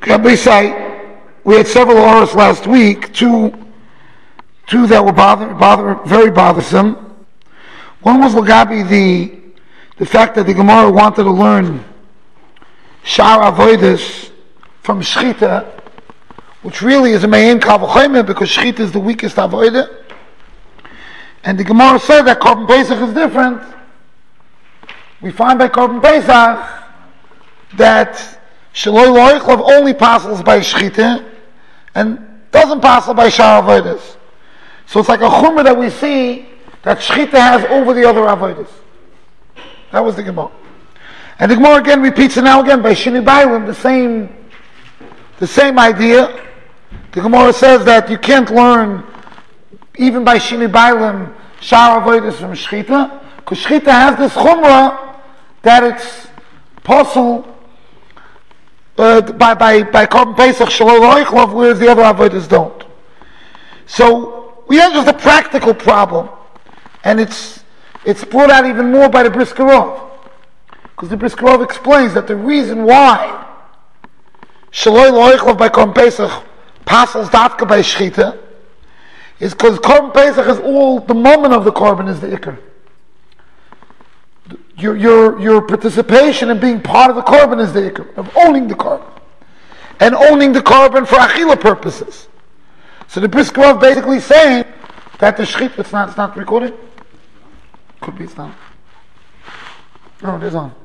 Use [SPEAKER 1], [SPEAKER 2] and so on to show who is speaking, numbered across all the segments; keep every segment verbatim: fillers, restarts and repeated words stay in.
[SPEAKER 1] Rabbi say, we had several oras last week, two, two that were bother, bother, very bothersome. One was Lagabi, the the fact that the Gemara wanted to learn Shar Avodas from Shchita, which really is a Me'en Kal V'chomer, because Shchita is the weakest Avodah. And the Gemara said that Korban Pesach is different. We find by Korban Pesach that Shaloi Loichlov only passes by Shchita and doesn't pass by Shar Avodas. So it's like a Chumrah that we see that Shchita has over the other Avodas. That was the Gemara. And the Gemara again repeats it now again by Shini Bailim, the same, the same idea. The Gemara says that you can't learn, even by Shini Bailim, Shar Avodas from Shchita, because Shchita has this Chumrah that it's possible uh, by, by, by Korban Pesach, Shaloi Loichlov, whereas the other Avodas don't. So we have just a practical problem, and it's It's brought out even more by the Brisker Rov, because the Brisker Rov explains that the reason why Shaloi Loichlov by Korban Pesach passes Dafka by Shchita is because Korban Pesach is all, the moment of the Korban is the Iker. Your, your, your participation in being part of the Korban is the Iker, of owning the Korban. And owning the Korban for Achila purposes. So the Brisker Rov basically saying that the Shchita, it's not, it's not recorded? Could be, it's not. No, it is on.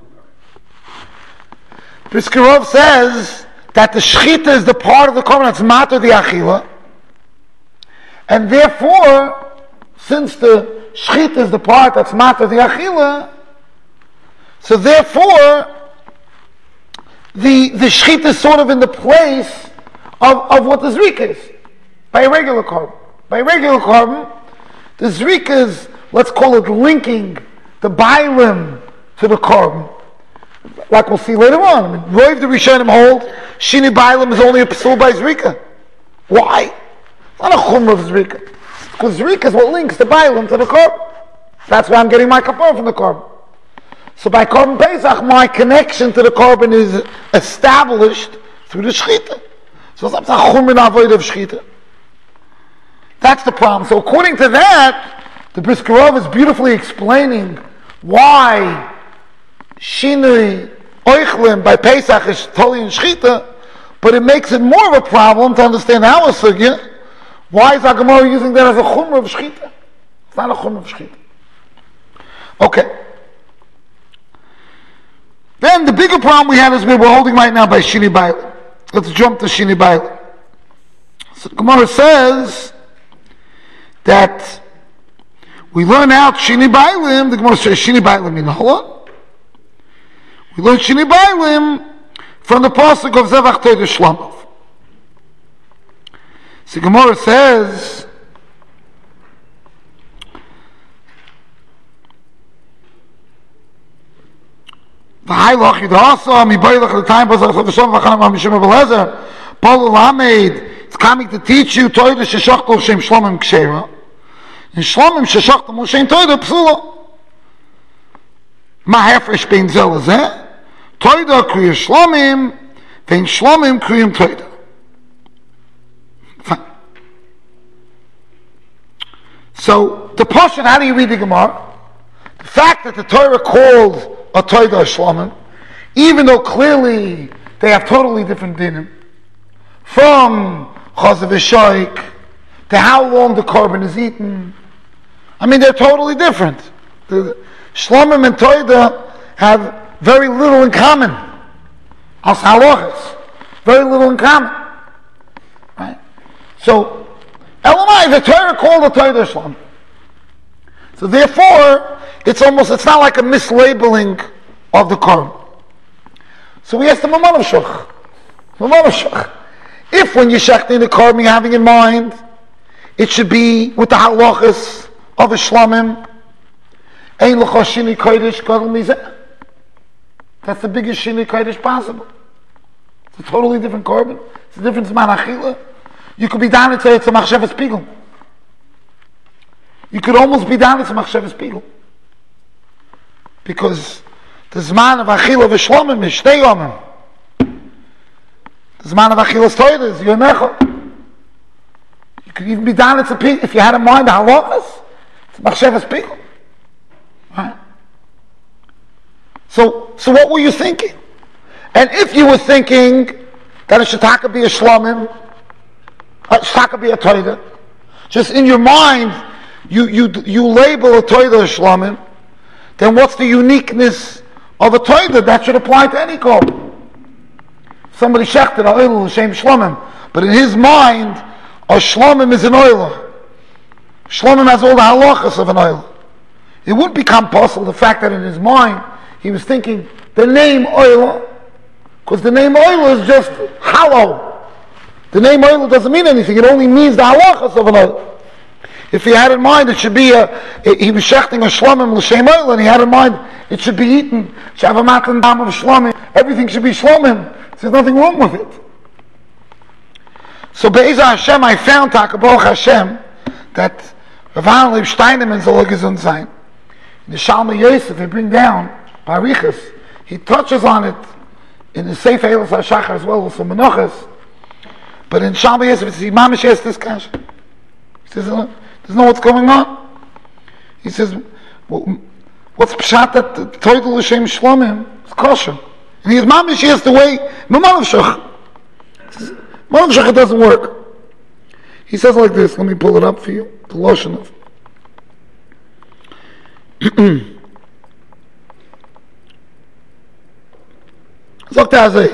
[SPEAKER 1] Brisker Rov says that the Shchita is the part of the Korban that's matter the Achila, and therefore, since the Shchita is the part that's matter the Achila, so therefore, the the Shchita is sort of in the place of, of what the Zrika is, by a regular Korban. By a regular Korban, the Zrika is, let's call it linking the Bailim to the Korban. Like we'll see later on. I mean, Roiv the Rishonim hold, Shini Bailim is only a Pasul by Zrika. Why? It's not a Chumrah of Zrika. Because Zrika is what links the Bailim to the Korban. That's why I'm getting my kapar from the Korban. So by Korban Pesach, my connection to the Korban is established through the Shchita. So it's not a Chumrah Avodah of Shchita. That's the problem. So according to that, the Brisker Rov is beautifully explaining why Shinui Oichlim by Pesach is totally in Shchita, but it makes it more of a problem to understand our sugya. Why is Agamor using that as a Chumrah of Shchita? It's not a Chumrah of Shchita. Okay. Then the bigger problem we have is we we're holding right now by Shini Bailim. Let's jump to Shini Bailim. So the Gemara says that we learn out Shini Bailim, the Gemara says Shini Bailim in Hala. We learn Shini Bailim from the pasuk of Zevach Todah Shlamov. So the Gemara says, V'haylach Yidhasa, Mibaylach at the time, Bazar Chavasham V'chanam HaMishim Abelezer, Paul Lamed, it's coming to teach you Todah Sheshachtel Shem Shlomim Kshera. In Shlomim Sheshachtel Moshe Todah Psula. Ma Hefresh Bein Zel Zeh, Todah Kriya Shlomim, Vein Shlomim Kriyim Todah. Fine. So, the Pashat, how do you read the Gemara? The fact that the Torah called a Todah Shlomim, even though clearly they have totally different dinim, from Chazav Shaik to how long the Korban is eaten, I mean, they're totally different. The Shlomim and Todah have very little in common. As halachas, very little in common. Right? So, Elamai, the Torah called a Todah Shlomim. So therefore, it's almost, it's not like a mislabeling of the Korban. So we asked the Mamanav Shach. Mamanav Shach. If when you're shechting the Korban, you're having in mind, it should be with the halachas of a Shlomim, Ein l'cha shini kodesh gadol mizeh. That's the biggest shini kodesh possible. It's a totally different Korban. It's a different zman achila. You could be down and say it's a machshavas pigel. You could almost be down it's a machshavas pigel. Because the zman of achila of a Shlomim is shtei yomim. The Zman of Achilas Torah is Yomecha. You could even be down, it's a pig. If you had in mind the halachas, it's Machshavas Pigel. Right? So, so what were you thinking? And if you were thinking that it should be a Shlomim, it should be a Torah, just in your mind, you, you, you label a Torah as Shlomim, then what's the uniqueness of a Torah that should apply to any call? Somebody shechted a oil l'shem Shlomim, but in his mind, a Shlomim is an oil. Shlomim has all the halachas of an oil. It wouldn't become possible the fact that in his mind he was thinking the name oil, because the name oil is just hollow. The name oil doesn't mean anything. It only means the halachas of an oil. If he had in mind it should be a, he was shechting a Shlomim l'shem oil, and he had in mind it should be eaten. Should have a matan dam of Shlomim. Everything should be Shlomim. There's nothing wrong with it. So Be'ezah Hashem, I found Takaboch Hashem that Rav Aaron Leib Steinemann soll gesund sein. In the Shalma Yosef, they bring down Barichas. He touches on it in the Sefer Eilos HaShachar as well, also Menachas. But in Shalma Yosef, it's the Mamish has this kasha. He says, doesn't know what's going on. He says, well, what's pshat that the Torah l'shem Shlomim is kosher? And he says, Mamish has the way, Mamalav Shach. Malav Shach doesn't work. He says like this, let me pull it up for you, the Lashon of Sagt er so,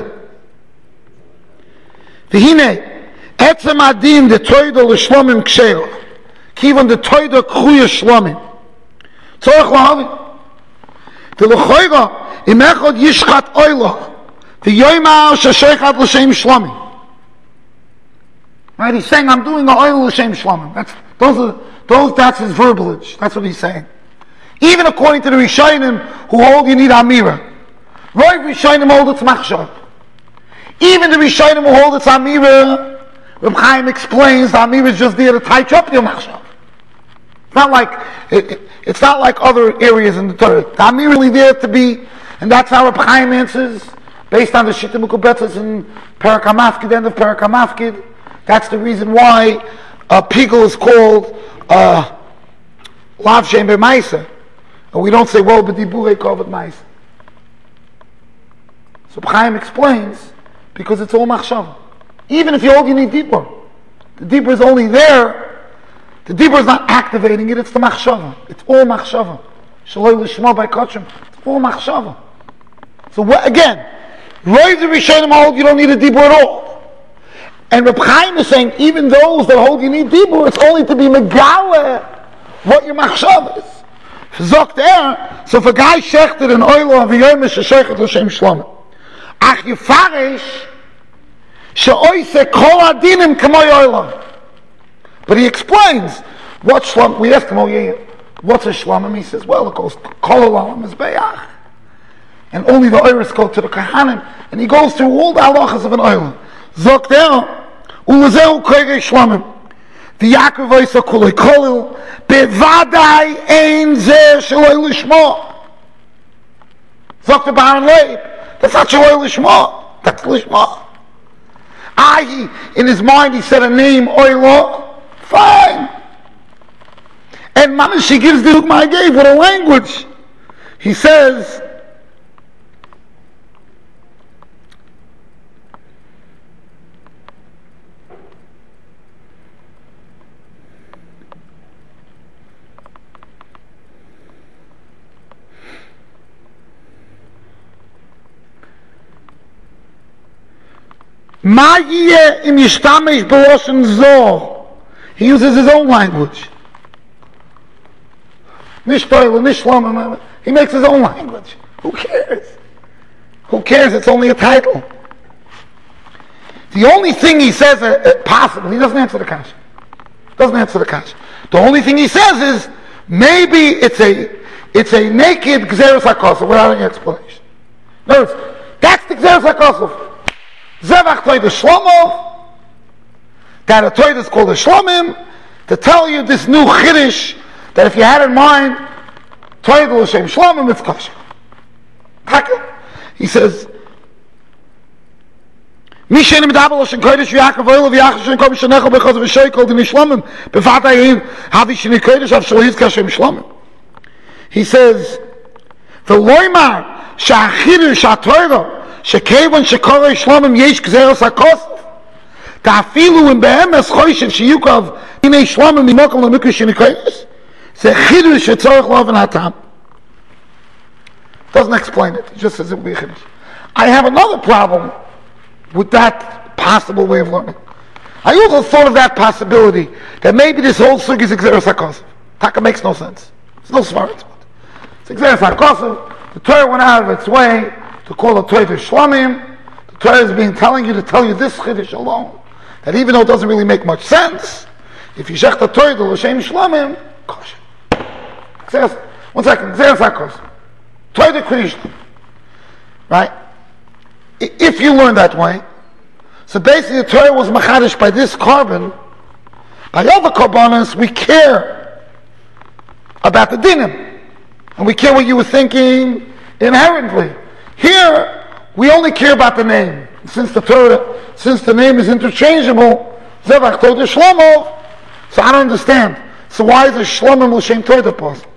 [SPEAKER 1] V'hine, etzem adin de toida l'shlomim ksheirach, kivan de toida kruya shlomim, tzorach lahavi, v'lechoira, im echad yishchat oilach, v'yoymar sheshechat l'shem shlomim. Right, he's saying, I'm doing the oil l'shem shlomim. That's, those are, those, that's his verbalage. That's what he's saying. Even according to the Rishonim, who hold you need Amira. Right, Rishonim hold it's Machshav. Even the Rishonim who hold it's Amira, Reb Chaim explains the Amira is just there to touch up your Machshav. It's not like, it, it, it's not like other areas in the Torah. The Amira is really there to be, and that's how Reb Chaim answers, based on the Shittim Ukubetzes in Perak HaMafkid, end of Perak HaMafkid. That's the reason why a pigel is called uh, Lav Shem B'Maisa. And we don't say, well, B'dibure Kovet Maisa. So Chaim explains, because it's all Machshava. Even if you hold you need Dibur. The Dibur is only there. The Dibur is not activating it, it's the Machshava. It's all Machshava. Shaloi L'Shma by Kotchem. It's all Machshava. So what, again, Roy the Rishonim hold you don't need a Dibur at all. And Reb Chaim is saying, even those that hold you need Dibur, it's only to be Megale what your Machshav is. Zogt er, so if a guy shechted an oilo of a yomish shechted l'shem shlomim, ach yifarish she'oise kol adinim k'moy oilo. But he explains what shlom. We ask him, oh yeah, what's a shlomim? He says, well, it goes kol olam is beyach, and only the oiros go to the kahanim, and he goes through all the halachas of an oilo. Zogt er, ulazeu koyre shlomim. The Yaakov Oysa Kulei Kolil Bevadai Ein Zeh Shaloi Lishma. Dr. Baron Leib, that's not Shaloi Lishma, that's Lishma. Ah, he, in his mind he said a name, Oyla, fine. And Mamash, he gives the Dugma I gave with a language. He says, Ma yeh im yishtamesh b'loshen zo. He uses his own language. Nish toilet, nish shlomim. He makes his own language. Who cares? Who cares? It's only a title. The only thing he says, uh, uh, possible, he doesn't answer the kasha. Doesn't answer the kasha. The only thing he says is, maybe it's a, it's a naked gzeres hakosov without any explanation. In other words, that's the gzeres hakosov. Zevach Toida Shlomo, that a Toida is called a Shlomim, to tell you this new Chiddush, that if you had in mind, Toida L'Shem Shlomim, it's kosher. He says, Mishen Medabel Lashon Kodesh V'Yakov Oil V'Yachas Shem Kodesh Shenechel B'Chaz V'Shoykol D'Mi Shlomim B'Vatayim Havi Shnei Kodesh Av Shalohiz Kashem Shlomim. He says, V'Loymar Sha'achiru Sha'Torah She'Kevon She'Korei Shlomim Yesh Gzeros HaKosov Ta'afilu Im Be'emes Choyshev She'Yukav Inei Shlomim Nimokom L'Mikra Shnei Kodesh Ze'Chiru She'Tzorech Loven HaTam. Doesn't explain it. He just says it will be a Chiddush. I have another problem with that possible way of learning. I also thought of that possibility, that maybe this whole sugi is Gzeros HaKosov. Taka makes no sense. There's no smart. It's Gzeros HaKosov. The Torah went out of its way to call the Torah Shlomim. The Torah is being telling you to tell you this Chiddush alone, that even though it doesn't really make much sense, if you shech the Torah to L'Shem Shlomim, kosher. One second, Gzeros HaKosov. Torah Krishna. Right? If you learn that way, so basically the Torah was machadish by this carbon. By other karbanos, we care about the dinim, and we care what you were thinking inherently. Here, we only care about the name. Since the Torah, since the name is interchangeable, Zevach Torah Shlomo, so I don't understand. So why is a Shlomim L'Shem Torah possible?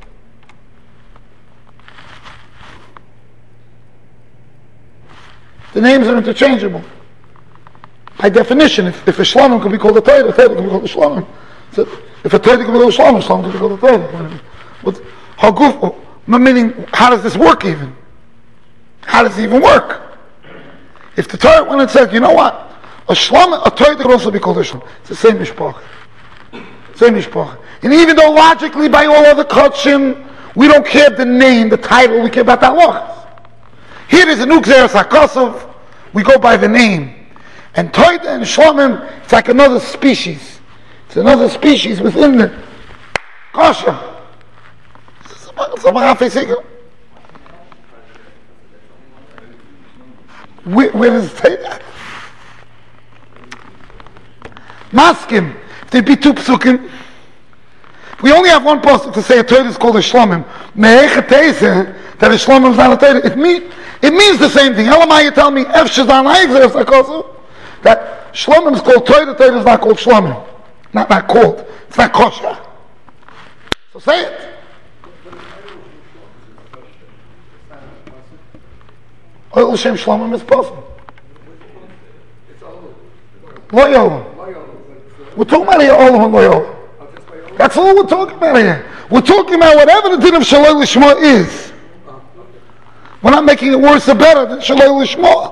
[SPEAKER 1] The names are interchangeable. By definition, if, if a Shlomim could be called a Torah, a Torah could be called a Shlomim. So if a Torah could be called a Shlomim, Shlomim could be called a Torah. But how goof, meaning, how does this work even? How does it even work? If the Torah went and said, you know what? A Shlomim, a Torah could also be called a Shlomim. It's the same mishpach. Same mishpach. And even though logically by all other kachim, we don't care the name, the title, we care about the halachas. Here is a new Gzeros HaKosov, we go by the name. And Toida and Shlomim, it's like another species. It's another species within the Kosher. Where, where does it say that? Maskim, if there be two psukim, we only have one pasuk to say a Torah is called a Shlomim. Me'echeteze, that a Shlomim is not a Torah. It means, it means the same thing. Elamai, you tell me, Ef Shazan Ha'egzeres HaKosov, that Shlomim is called Torah, Torah is not called Shlomim. Not, not called. It's not kosher. So say it. Oil Shem Shlomim is possible. Lo Yolam. We're talking about here Olam and Lo Yolam. That's all we're talking about here. We're talking about whatever the din of Shaloi Lishma is. We're not making it worse or better than Shaloi Lishma.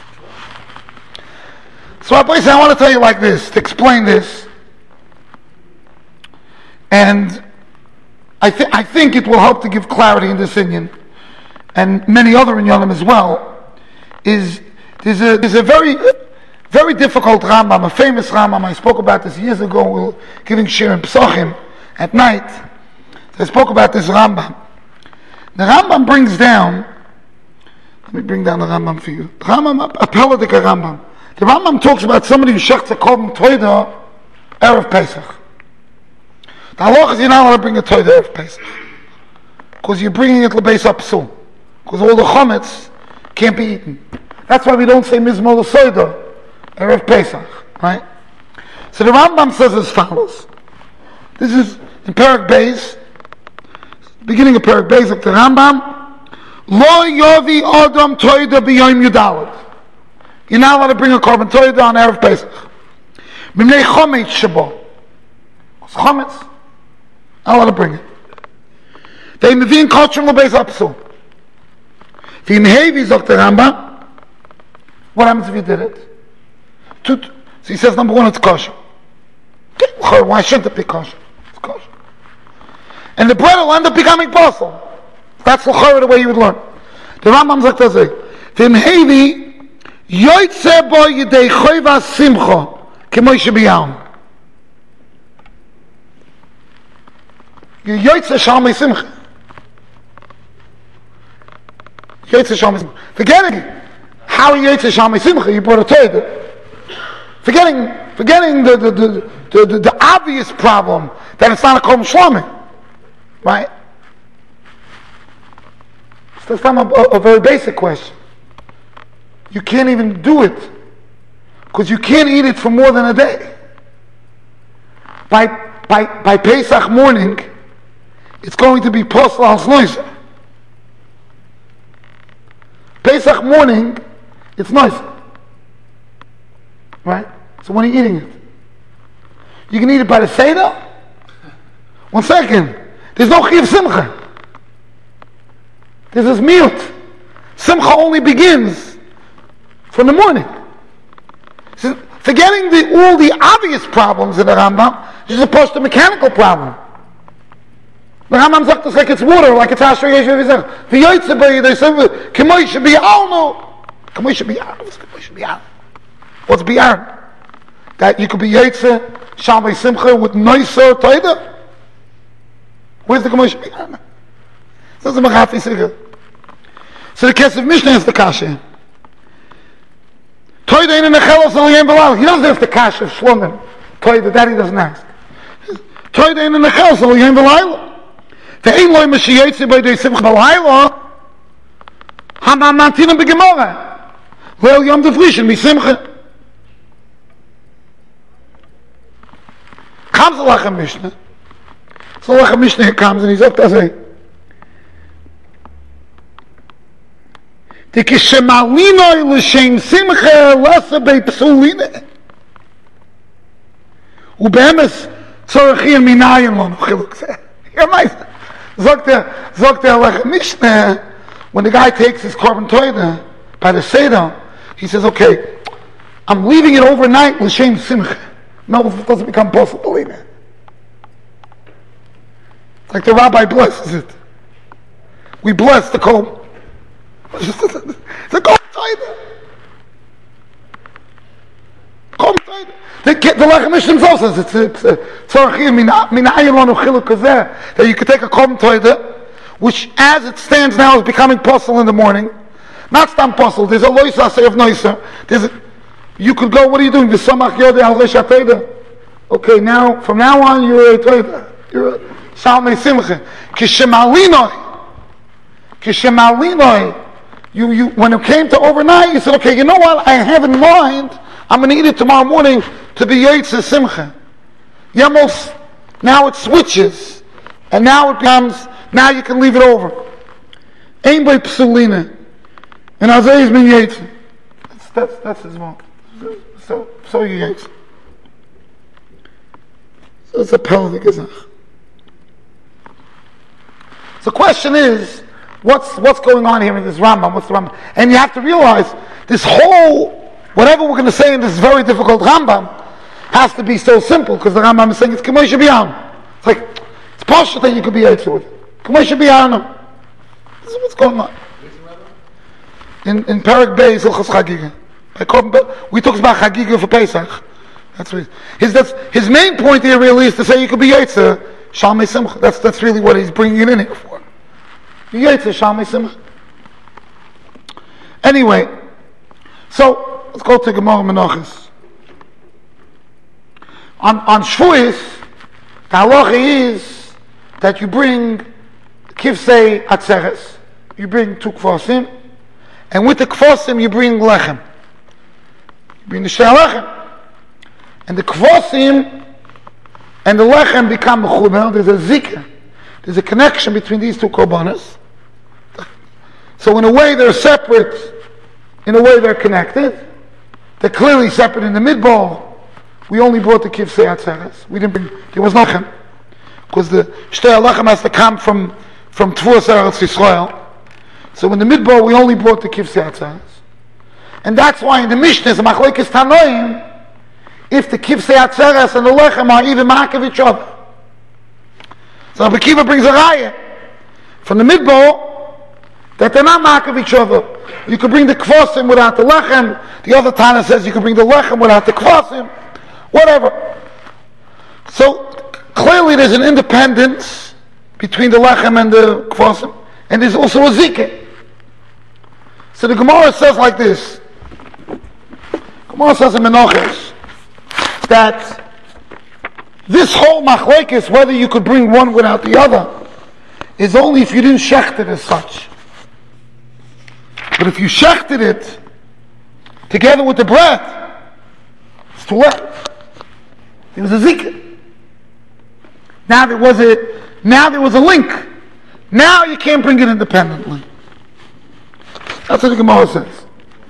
[SPEAKER 1] So I want to tell you like this, to explain this. And I, th- I think it will help to give clarity in this inyan, and many other inyanim as well. Is there's a, there's a very, very difficult Rambam, a famous Rambam. I spoke about this years ago. We were giving shir in Pesachim at night. I spoke about this Rambam. The Rambam brings down, let me bring down the Rambam for you. The Rambam, a Peladik Rambam. The Rambam talks about somebody who shechts a korban toida erev Pesach. The halach is you're not allowed to bring a toida erev Pesach, because you're bringing it lebeis hapsul, because all the chametz can't be eaten. That's why we don't say mizmor l'soida erev Pesach, right? So the Rambam says as follows. This is in Perek Beis, beginning of Perek Beis of the Rambam. Lo yovi adam toida b'yom yudalad. You're not allowed to bring a korban toida on erev Pesach. Mimnei chometz shabo. Chometz, not allowed to bring it. They mevin kosher lebeis hapsul. V'im hevi zok the Rambam. What happens if you did it? So he says, number one, it's kosher. Why shouldn't it be kosher? It's kosher. And the bread will end up becoming possible. That's the way you would learn. The Rambam zok does it. V'im hevi yoytze bo yidei choyva simcha k'moy shebiyam. Yoytze shalmei simcha. Yoytze shalmei simcha. Forgetting how yoytze shalmei simcha, you brought a toida. Forgetting, forgetting the the, the, the, the the obvious problem that it's not a korban shlomim, right? So that's not a, a very basic question. You can't even do it because you can't eat it for more than a day. By by by Pesach morning, it's going to be posel al snoiser. Pesach morning, it's noiser. Right? So when are you eating it? You can eat it by the Seder? One second. There's no Chiv Simcha. There's this mute. Simcha only begins from the morning. So forgetting the, all the obvious problems in the Rambam, this is opposed to mechanical problem. The Rambam says it's like it's water, like it's Asher Yeshiv Yisrael. The Yotzei B'Yidei, they say, K'moi Shebi'alnu. K'moi Shebi'alnu. What's K'moi Shebi'alnu? What's Bi'alnu? That you could be Yotzei, Shalmei Simcha, with Noiser Toida? Where's the K'moi Shebi'alnu? This is the Mechafi Sigah. So the Kesef Mishnah is the Kasha. Toida in the Nechelos al Yem B'Lal. He doesn't have the Kasha of Shlomim. Toida, that he doesn't ask. Toida in the Nechelos al Yem B'Lal. Ve'ein loy Mashiach B'Yidei Simcha B'Layla. Hamam Mantinam B'Gemara. Leil Yom Tefrishin B'Simcha. Comes the Lachem Mishnah. So the Lachem Mishnah comes and he's up to say, T'kishemalinoy l'shem simcha lasa be'psulina. U'be'emes tzorachim minayin lo nochiluk zeh. Here, Meister. Sagt der, sagt der Lachem Mishnah, when the guy takes his korban toida by the Seder, he says, okay, I'm leaving it overnight l'shem simcha. No, it doesn't become possible in it. It's like the rabbi blesses it. We bless the kol. It's a kol toida. Kol toida. The Lachem Mishnah himself says it's a tzorachim minayin lo nochiluk kazeh, that you could take a kol toida, which as it stands now is becoming possible in the morning. Not stam possible. There's a loisa say of noiser. There's a, you could go, what are you doing? V'samach yodei al resh ha-toida. Okay, now, from now on, you're a toida. You're a Shalmei Simcha. Kishemalinoy. Kishemalinoy. You, you, when it came to overnight, you said, okay, you know what? I have in mind, I'm going to eat it tomorrow morning to be Yotzei Simcha. Yemos, now it switches. And now it becomes, now you can leave it over. Ein by Psulina. And Azay has been Yotzei. That's, that's, that's his mouth. So, so you Yotzei. So it's a pelvic gezach. So the question is, what's what's going on here in this Rambam? What's the Rambam? And you have to realize this whole, whatever we're going to say in this very difficult Rambam, has to be so simple because the Rambam is saying it's K'moi Shebi'alnu. It's like it's possible that you could be Yotzei with it. K'moi Shebi'alnu. This is what's going on. In in Perek Beis Hilchos Chagiga. We talk about Chagiga for Pesach. That's what his that's his main point here really is to say you could be Yotzei Shalmei Simcha. That's that's really what he's bringing it in here for. Yotzei Shalmei Simcha. Anyway, so let's go to Gemara Menachos. On on Shavuos, the halacha is that you bring kivsei atzeres. You bring two kvasim, and with the kvasim you bring lechem. You bring the shei lechem. And the kvasim and the lechem become mechuber. There's a zikr. There's a connection between these two korbanos. So in a way they're separate. In a way they're connected. They're clearly separate in the midbar. We only brought the kivsei atzeres. We didn't bring. There was nochem because the shtei lechem has to come from from Tfuas Eretz Yisrael. So in the midbar we only brought the kivsei atzeres, and that's why in the Mishnah the machlokes tanoim. If the kivsei atzeres and the lechem are even ma'akev each other. So Rabbi Akiva brings a raya from the midbar that they're not ma'akev each other. You could bring the kvasim without the lechem. The other Tana says you could bring the lechem without the kvasim. Whatever. So clearly there's an independence between the lechem and the kvasim, and there's also a zikr. So the Gemara says like this. Gemara says in Menachos that this whole machlokes, whether you could bring one without the other, is only if you didn't shecht it as such. But if you shechted it together with the bread, too late. There was a zikr. Now there was a, now there was a link. Now you can't bring it independently. That's what the Gemara says.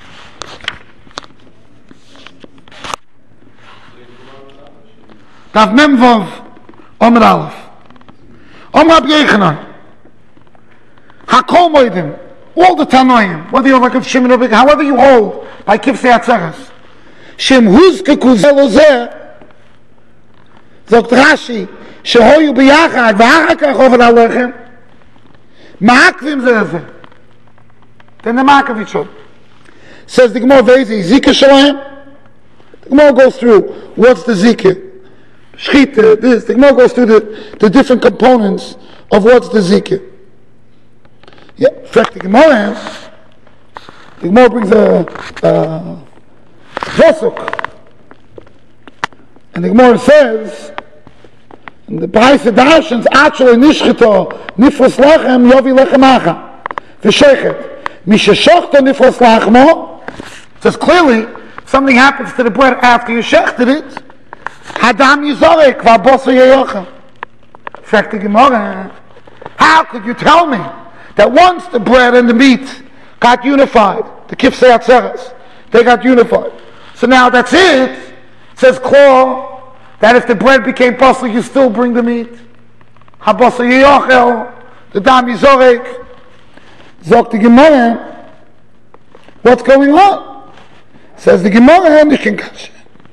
[SPEAKER 1] Daf Mem Vav Omer Aleph. Omer Rabbi Yochanan. Hakol Moedim. All the Tanoim, whether you're like a Shimon or however you hold by Kifsei Atzeres. Shem Huzke Kuzelo Zeh. Zogt Rashi. Shehoyu B'yachad V'achakach Ovad Alechem. Ma'akvim Zeh Zeh. Then the Ma'akav each other. Says the Gemara Vezi Zikah Shalem. The Gemara goes through what's the Zikah. Shchita, this. The Gemara goes through the, the different components of what's the Zikah. Yeah, in fact, the Gemara, the Gemara brings a, a pasuk, and the Gemara says, and the B'Haisa Darshans, actually nishchito nifros lachem yovi lechemacha v'shechet misheshochto nifros lachmo. Says clearly, something happens to the bread after you shechted it. Hadam yizorek v'aboso yeyocha. In fact, the Gemara, how could you tell me that once the bread and the meat got unified, the Kifsei Atzeres, they got unified. So now that's it. Says Klor, that if the bread became possible, you still bring the meat. Habasa Yeyochel, the Dam Yizorek. Zok the Gemara, what's going on? Says the Gemara, Nishin Kasha.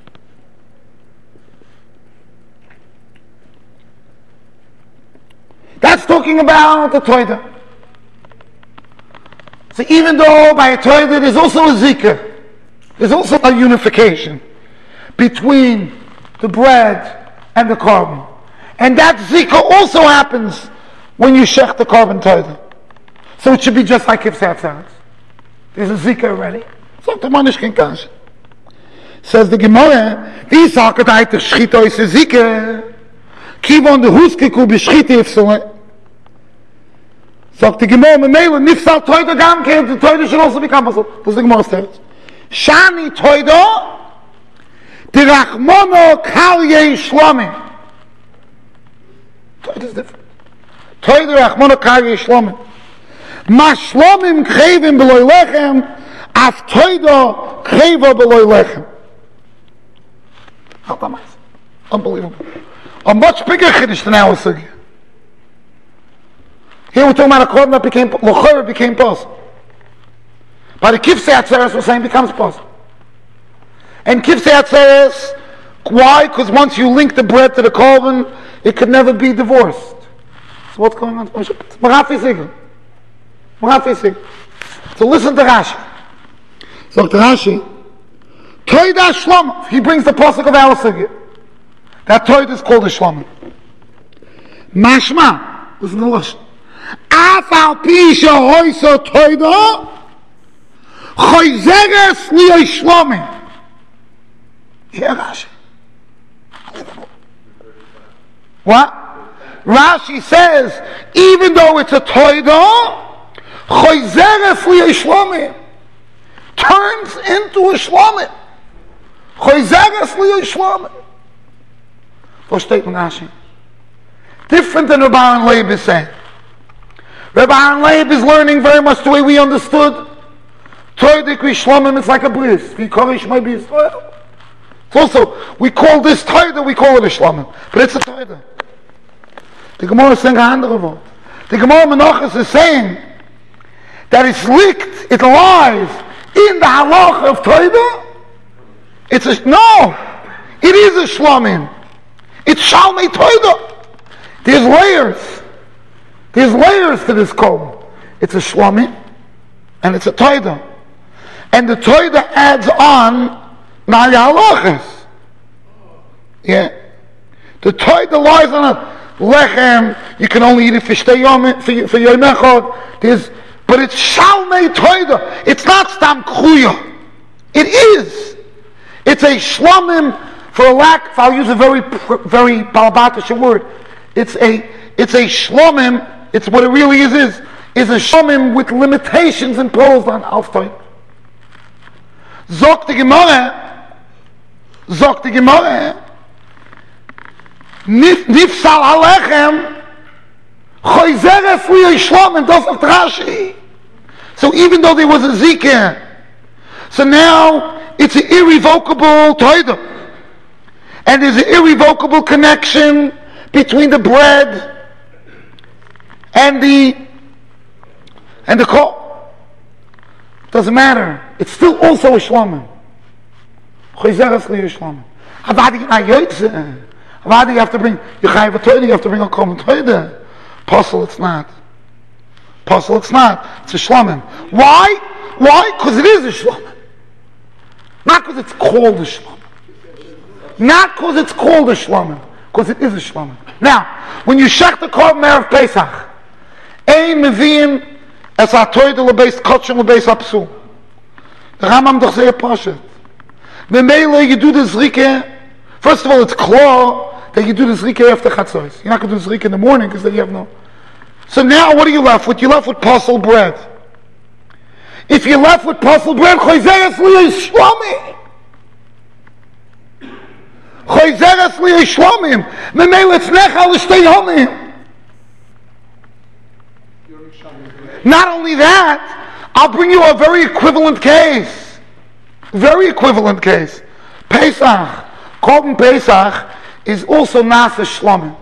[SPEAKER 1] That's talking about the Torah. So even though by a Torah there's also a zikr, there's also a unification between the bread and the carbon. And that zikr also happens when you shech the carbon Torah. So it should be just like Kifsei Atzeres. There's a zikr already. So the manish can kash. Says the Gemara, wie sagt er der Schchita is a zikr? Kivon de Huskiku beschchite ifsole. Sagt die Gemara, Memele, Nifsal Toida Gamke, the Toida should also become possible. That's the Gemara says. Shani Toida, the Rachmono Kalye Shlomim. Toida is different. Toida Rachmono Kalye Shlomim. Ma Shlomim Krevim Beloi Lechem, Af Toida Kreva Beloi Lechem. How about unbelievable. A much bigger Chiddush than our Sugya. Here we're talking about a korban that became, L'chorah became possible. But the Kifsei Atzeres we're saying becomes possible. And Kifsei Atzeres, why? Because once you link the bread to the korban, it could never be divorced. So what's going on? Marafi Sigel. Marafi Sigel. So listen to Rashi. So to Rashi, Toida Shlom, he brings the pasuk of our Sugya. That Toida is called a Shlom. Mashma, listen to Lashon. Afal pisha hoyso toida choyzeres liyoy shlomim. Here Rashi. What? Rashi says, even though it's a toida, choyzeres liyoy shlomim turns into a shlomim. Choyzeres liyoy shlomim. First statement Rashi. Different than Rabbi Aaron Leib is saying. Rabbi Aaron Leib is learning very much the way we understood. Toidik Shlomim, it's like a bris. Vikorish might be Israel. It's also, we call this Toida, we call it a Shlomim. But it's a Toida. The Gemara is saying a andere Wort. The Gemara Menachos is saying that it's linked, it lies in the halacha of Toida. It's a, no! It is a Shlomim. It's Shalmei Toida. There's layers. There's layers to this kol. It's a shlomim, and it's a toida. And the toida adds on naya halachas. Yeah. The toida lies on a lechem. You can only eat it for shtei yom, for, for yom echad. There's, but it's shalmei toida. It's not stam kruya. It is. It's a shlomim, for a lack, I'll use a very, very balabatish word. It's a, it's a shlomim. It's what it really is, is, is a shomim with limitations imposed on Alf Toid. Zok the Gemara, Sagt die Gemara, Nifsal Alechem, Choizeres Liya Shlomim, das sagt Rashi. So even though there was a Zikah, so now it's an irrevocable Toida. And there's an irrevocable connection between the bread and the and the kol. Doesn't matter. It's still also a Shlomim. Choizeres Liya Shlomim. Avadi na yoytze. Avadi you have to bring, you chayiv a Toida, you have to bring a common Toida. Apostle, it's not. Apostle, it's not. It's a Shlomim. Why? Why? Because it is a Shlomim. Not because it's called a Shlomim. Not because it's called a Shlomim. Because it is a Shlomim. Now, when you shech the korban erev Pesach, ein meviim es ha-toida lebeis kotshim lebeis ha-psul. The Rambam doch sehr poshet. Memele, you do the zrike. First of all, it's clear that you do the zrike after chatzos. You're not going to do the zrike in the morning because then you have no. So now, what are you left with? You're left with parcel bread. If you're left with parcel bread, choizeres liya shlomim. Choizeres liya shlomim. Memele, it's nechal l'shtei yomim. Not only that, I'll bring you a very equivalent case. Very equivalent case. Pesach. Korban Pesach is also Nasa Shlomim.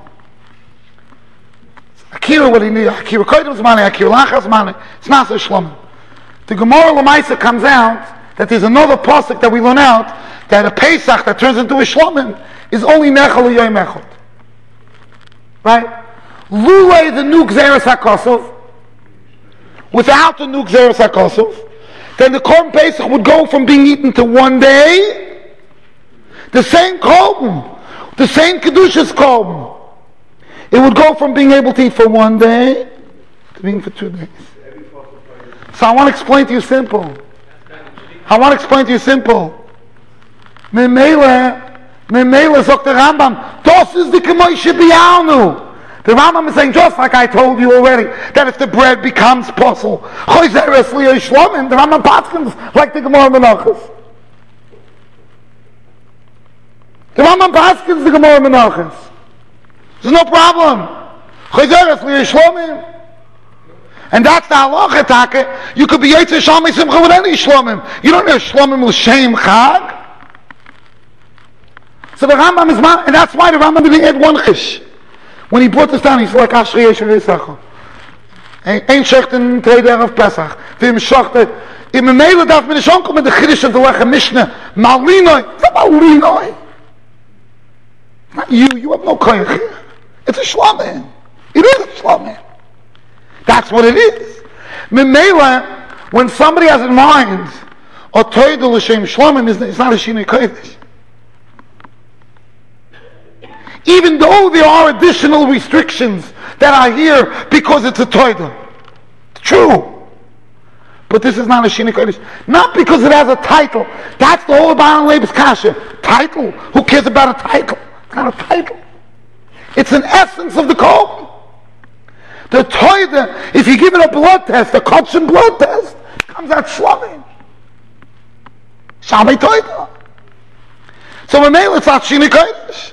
[SPEAKER 1] Akira what he needs. Akira Kodim Zmani, Akira Lachas Zmani. It's Nasa Shlomim. The Gemara Lamaisa comes out that there's another pasuk that we learn out that a Pesach that turns into a Shlomim is only Nechal Yom Echad. Right? Lulei the new Gzeres HaKosov, without the new Gzeres HaKosov, then the Korban Pesach would go from being eaten to one day. The same Korban, the same Kedushas Korban, it would go from being able to eat for one day to being for two days. So I want to explain to you simple. I want to explain to you simple. Memele, Memele sagt der Rambam, das ist die Kemoishe Bialnu. The Rambam is saying, just like I told you already, that if the bread becomes possible, Choizeres Liya Shlomim, the Rambam paskins like the Gemara Menachos. The Rambam paskins the Gemara Menachos. There's no problem. Choizeres Liya Shlomim. And that's the halacha take. You could be Yetzer Shalmei Simcha with any Shlomim. You don't have Shlomim L'Shem Chag. So the Rambam is, and that's why the Rambam didn't add one chish. When he brought this down, he said like Ashrei Yesher Yisachar. Ein shechten Teder of Pesach. V'im shochte. Im Meile darf man nicht ankommen mit der Chiddush of the Lechem Mishnah. Malinoi. It's not Malinoi. Not you. You have no koyach here. It's a Shlomim. It is a Shlomim. That's what it is. Memela, when somebody has in mind a Toida L'Shem Shlomim, it's not a Shinei Kodesh. Even though there are additional restrictions that are here because it's a Toida. True. But this is not a Shinei Kodesh. Not because it has a title. That's the whole Baal Leib's Kasha. Title. Who cares about a title? It's not a title. It's an essence of the code. The Toida, if you give it a blood test, a Kodshin blood test, it comes out Shlomim. Shalmei Toida. So when it's not Shinei Kodesh.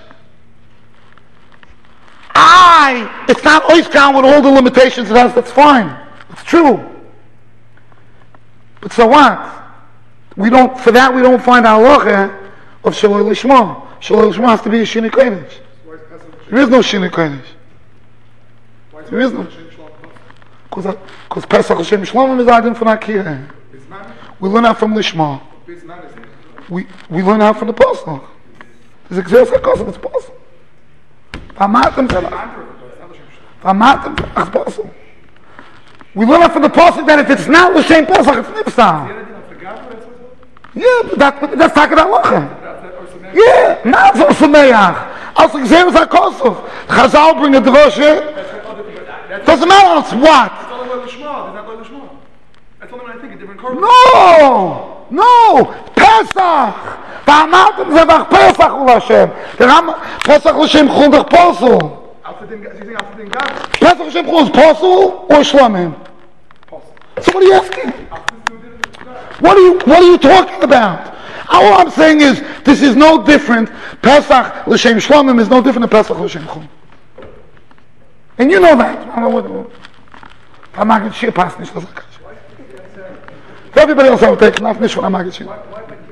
[SPEAKER 1] I, it's not Oishkan with all the limitations it has, that's fine. It's true. But so what? We don't, for that we don't find halacha of Shaloi Lishma. Shaloi Lishma has to be a Shinei Kodesh. There is no Shinei Kodesh. There is no. Because Pesach Hashem Shlomim is Adam from Akira. We learn out from Lishma. We, we learn out from the Pasuk. There's a Gzeres HaKosov, it's possible. V'amartem telach. V'amartem telach, it's possible. We learn out from the Pasuk that if it's not L'Shem Pesach, it's Nifsal. Yeah, but that, that's Takat HaLocha. Yeah, not so Sameach. Also Gzeres HaKosov. Chazal bring a droshe. Doesn't matter, it's what?
[SPEAKER 2] It's all about Lishma, it's not about Lishma. I told him I think a different card.
[SPEAKER 1] No! No! Pesach! V'amartem zevach Pesach ul Hashem. The Ram, Pesach L'Shem Chul Dech Posel. Pesach L'Shem Chul is Posel or Shlomim? So what are you asking? What are you, what are you talking about? All I'm saying is, this is no different. Pesach l'shem shlomim is no different than Pesach l'shem chum. And you know that. I don't know what. I'm not going to share past this. Everybody else I would take enough nish for I'm not going to share.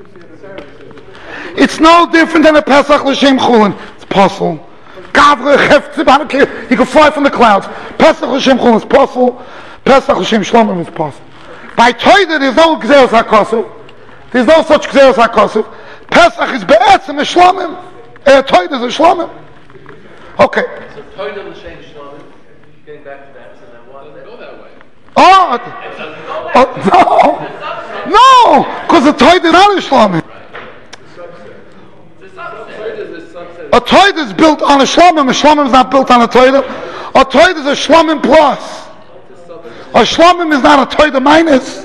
[SPEAKER 1] It's no different than a Pesach l'shem chulin. It's possible. Gavre, Heftzib, I don't care. He can fly from the clouds. Pesach l'shem chulin is possible. Pesach l'shem shlomim is possible. By Toida, there's no Gzeros HaKosov. There's no such Gzeros HaKosov. Pesach is be'etzim a shlomim. Uh, Toida is a shlomim. Okay.
[SPEAKER 3] So Toida l'shem shlomim, getting back to that, so then what? It doesn't go that way.
[SPEAKER 1] Oh, oh no. No, because the Toida is not a shlomim. A Toida is built on a shlomim. A shlomim is not built on a Toida. A Toida is a shlomim plus. A shlomim is not a Toida minus.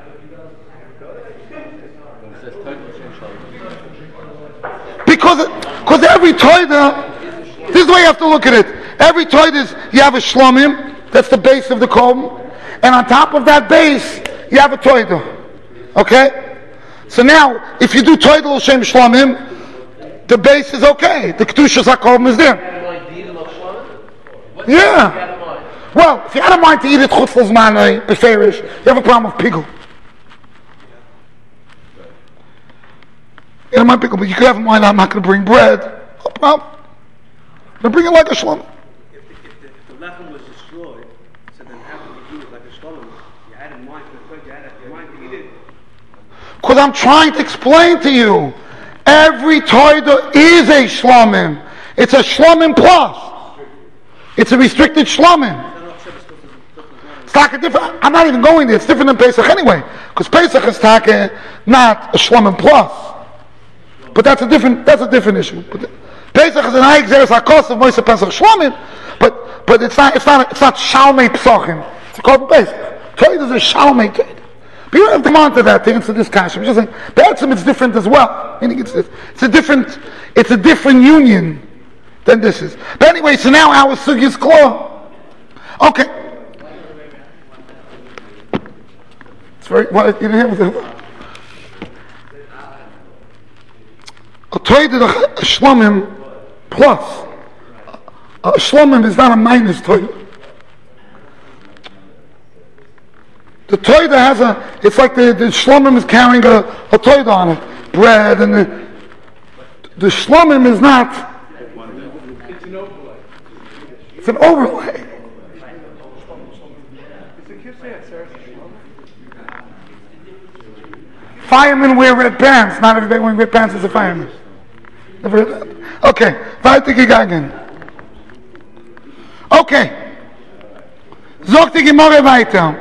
[SPEAKER 1] Because because every Toida, this is the way you have to look at it. Every Toida is, you have a shlomim, that's the base of the comb, and on top of that base, you have a Toida. Okay? So now, if you do Toida l'shem shlomim, the base is okay. The Kedushas HaKolm is there. Yeah. Well, if you had a mind to eat it chutz l'zmanai, beferish, you have a problem with pickle. You have a mind pickle, but you could have a mind, I'm not going to bring bread. No problem. I'm going to bring it like a shlom.
[SPEAKER 4] If the, if, the, if the lechem was destroyed, so then how could you do it like a shlom? You had in mind to you had in mind to eat it.
[SPEAKER 1] Because I'm trying to explain to you. Every Toida is a shlomim. It's a shlomim plus. It's a restricted shlomim. It's like a different. I'm not even going there. It's different than Pesach anyway, because Pesach is taka, not a shlomim plus. But that's a different. That's a different issue. But Pesach is an high exeris hakos of Moshe Pesach shlomim, but but it's not. It's not. It's not shalmei psachim. It's called Pesach. Toida is a shalmei Toida. But you don't have to monitor that to answer this question. I'm just saying, Be'etzim it's different as well. Meaning it's, it's a different, it's a different union than this is. But anyway, so now our sugi is claw. Okay. It's very. What you didn't hear? A toida a shlomim plus. A shlomim is not a minus toida. The Toida has a, it's like the, the shlomim is carrying a, a Toida on it. Bread and the, the shlomim is not. It's an overlay. It's an overlay. Firemen wear red pants. Not everybody wearing red pants is a fireman. Never heard that. Okay. Weiter gegangen. Okay. Sagt die Gemorre weiter.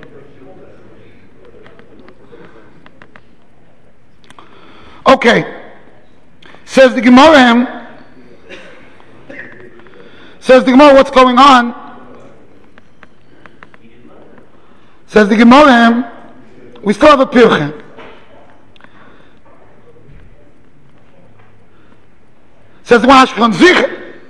[SPEAKER 1] Okay, says the Gemara. Says the Gemara, what's going on? Says the Gemara, we still have a pirche. Says the Gemara, Ashkelon Zviche.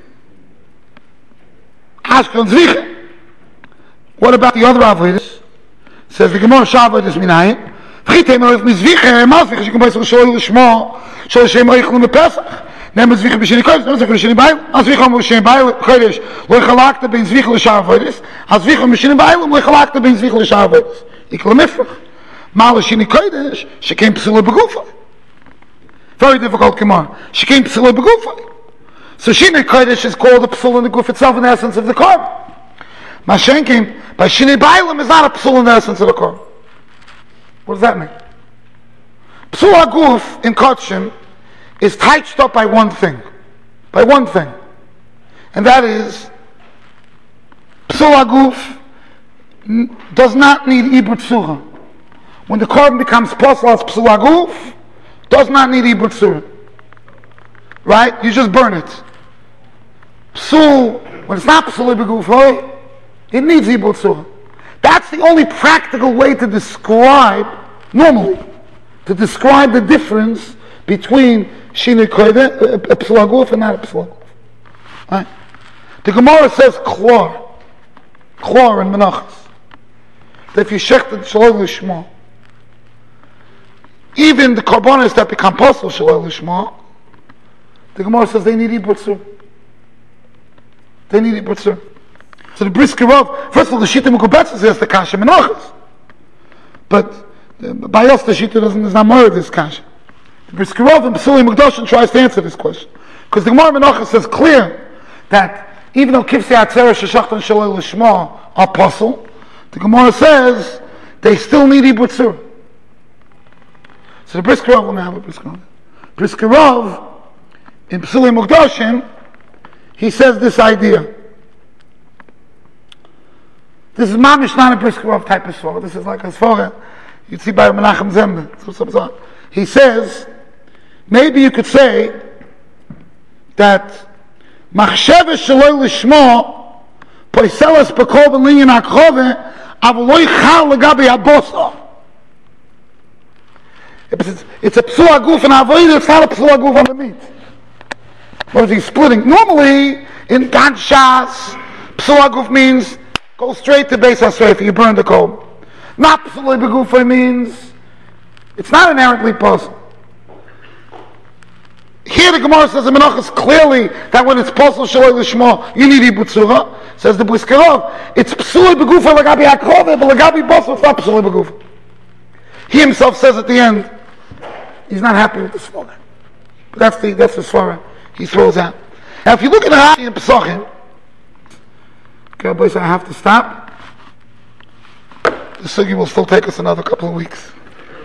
[SPEAKER 1] Ashkelon Zviche. What about the other avodas? Says the Gemara, Shavod Minayim. Fritem auf mizviche, mazviche, she comes to show you shmo, show shem reichlu mepesach. Nem mizviche b'sheni kodesh, nem mizviche b'sheni bayil, azviche b'sheni bayil kodesh, lo yichalakta ben zviche l'shar avodas, azviche b'sheni bayil, lo yichalakta ben zviche l'shar avodas. Ikla mifrach. Ma l'sheni kodesh, she came p'sula b'gufa. Very difficult Gemara. She came p'sula b'gufa. So sheni kodesh is called a p'sula in the guf itself in the essence of the korban. Ma shen came, but sheni bayil is not a p'sula in the essence of the korban. What does that mean? Psul HaGuf in Kodshim is touched up by one thing. By one thing. And that is, Psul HaGuf does not need Ibur Tzura. When the korban becomes Posel as Psul HaGuf, does not need Ibur Tzura. Right? You just burn it. Psul, when it's not Psul Ibur Guf, it needs Ibur Tzura. That's the only practical way to describe, normally, to describe the difference between Shinui Kodesh, a Psul HaGuf, and not a Psul HaGuf. Right? The Gemara says Chlor, Chlor in Menachos, that if you shech the Shalom Lishmo, even the korbanos that become posel shaloi lishma, the Gemara says they need ibutzur. They need ibutzur. So the brisker Rav, first of all, the Shita Mekubetz says the kasha menachas, but uh, by us the Shita doesn't is not more of this kasha. The brisker Rav and Pesuli Mekdoshin tries to answer this question because the Gemara menachas says clear that even though kivsei atzera sheshachtan shaloi lishma are posel, the Gemara says they still need ibutzur. So the brisker Rav, let me have a brisker Rav. Brisker Rav in Pesuli Mekdoshin, he says this idea. This is mamish not a brisker Rav type of svara. This is like a svara you'd see by Menachem Zembe. He says, maybe you could say that machsheves shaloi lishma poiselas bekol b'linyan hakrove aval lo yichal legabi habosa. It's, it's a psul aguf and avodah. It's not a psul aguf on the meat. What is he splitting? Normally in Gan Shas, psul aguf means go straight to Beis HaSreif, you burn the coal. Not psulei begufa means it's not inherently possible. Here the Gemara says in Menachos clearly that when it's posel shaloi lishma, you need ibutzura. Says the brisker Rav, it's psulei begufa legabi hakrove, but legabi posel it's not psulei begufa. He himself says at the end, he's not happy with the svara. But that's the that's the svara he throws out. Now if you look at the Rashi in Pesachim, okay, boys, I have to stop. The sugi will still take us another couple of weeks.